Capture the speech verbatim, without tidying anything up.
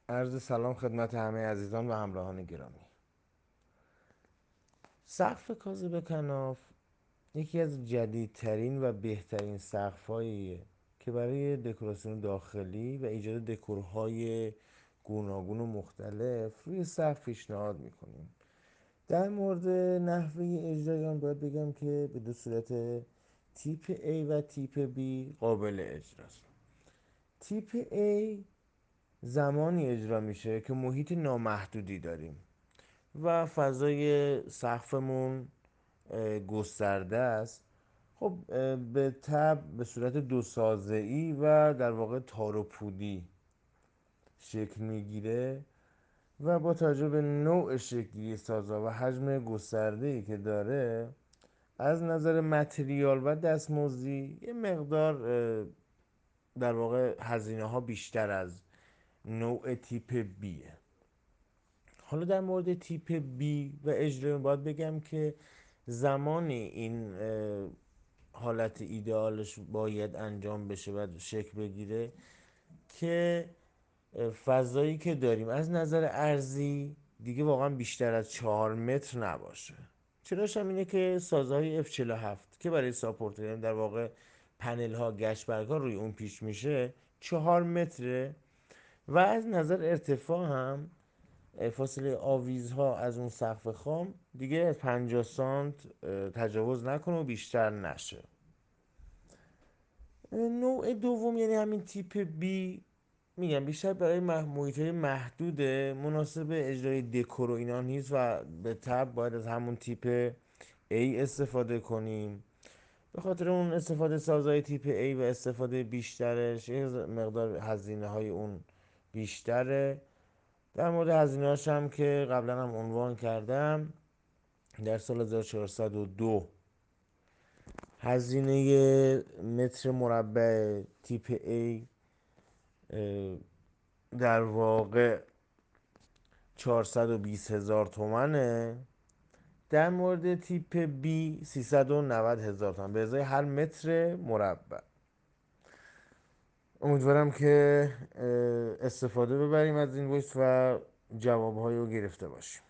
عرض سلام خدمت همه عزیزان و همراهان گرامی. سقف کاذب کناف یکی از جدیدترین و بهترین سقف‌هاییه که برای دکوراسیون داخلی و ایجاد دکورهای گوناگون و مختلف روی سقف پیشنهاد میکنیم. در مورد نحوه اجرای آن باید بگم که به دو صورت تیپ A و تیپ B قابل اجراست. تیپ A زمانی اجرا میشه که محیط نامحدودی داریم و فضای سقفمون گسترده است. خب به طب به صورت دو سازه ای و در واقع تار و پودی شکل میگیره و با توجه به نوع شکلی سازا و حجم گسترده ای که داره از نظر متریال و دستمزدی یه مقدار در واقع هزینه ها بیشتر از نوع تیپ بیه. حالا در مورد تیپ B و اجرای باید بگم که زمانی این حالت ایدئالش باید انجام بشه و شکل بگیره که فضایی که داریم از نظر ارضی دیگه واقعا بیشتر از چهار متر نباشه. چراش هم اینه که سازهای اف چهل و هفت که برای ساپورت یعنی در واقع پنل ها گشت برگ ها روی اون پیش میشه چهار متره و از نظر ارتفاع هم فاصله آویزها از اون سقف خام دیگه پنجاه سانت تجاوز نکنه و بیشتر نشه. نوع دوم یعنی همین تیپ بی میگم بیشتر برای محیط های محدوده، مناسب اجرای دکور و اینا نیست و به طب باید از همون تیپ A استفاده کنیم. به خاطر اون استفاده سازهای تیپ A و استفاده بیشترش یه مقدار هزینه های اون بیشتره. در مورد هزینه‌هاش هم که قبلا هم عنوان کردم، در سال هزار و چهارصد و دو هزینه متر مربع تیپ A در واقع چهارصد و بیست هزار تومنه. در مورد تیپ B سیصد و نود هزار تومن به ازای هر متر مربع. امیدوارم که استفاده ببریم از این ویس و جوابهایی رو گرفته باشیم.